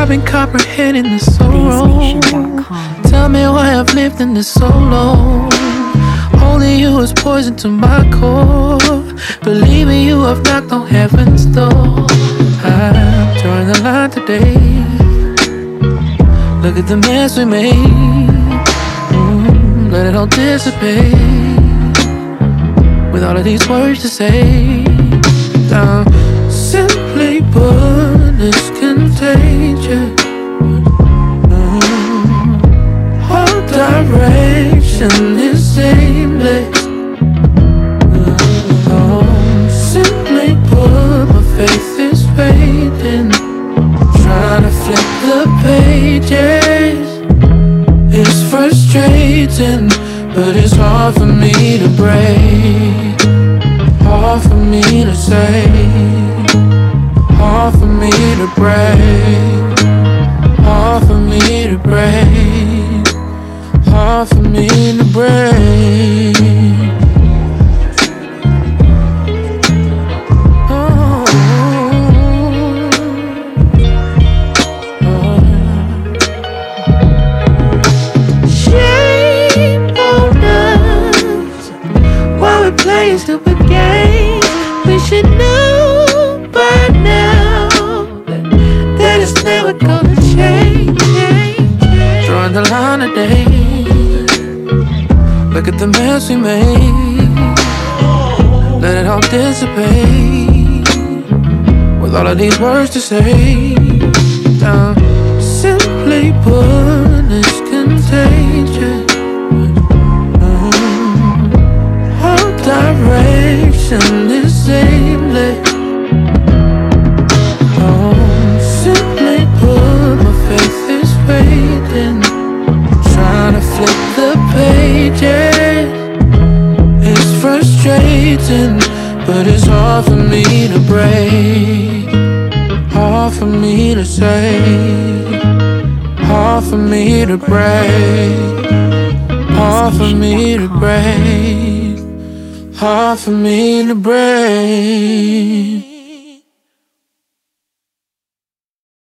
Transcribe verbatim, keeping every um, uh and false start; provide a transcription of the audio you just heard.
I've been comprehending this so wrong. Tell me why I've lived in this so long. Only you is poison to my core. Believe me, you have knocked on heaven's door. I'm drawing the line today. Look at the mess we made. Mm, let it all dissipate. With all of these words to say. Now, simply put, it's contagious. Mm, all direction is aimless. Oh, simply put, my faith is fading. Trying to flip the pages. It's frustrating, but it's hard for me to break. Hard for me to say. Hard for me to break. Hard for me to break. Hard for me to break. Oh, oh. Shame on us while we're playing stupid games. We should know by now that it's never gonna change. Drawing the line today. Look at the mess we made. Let it all dissipate. With all of these words to say. Now, simply put, it's contagious. Mm, all direction is aimless. Oh, simply put, my faith is fading. Trying to flip the pages. It's frustrating, but it's hard for me to break. Hard for me to say. Hard for me to break. Hard for me to break. Hard for me to break.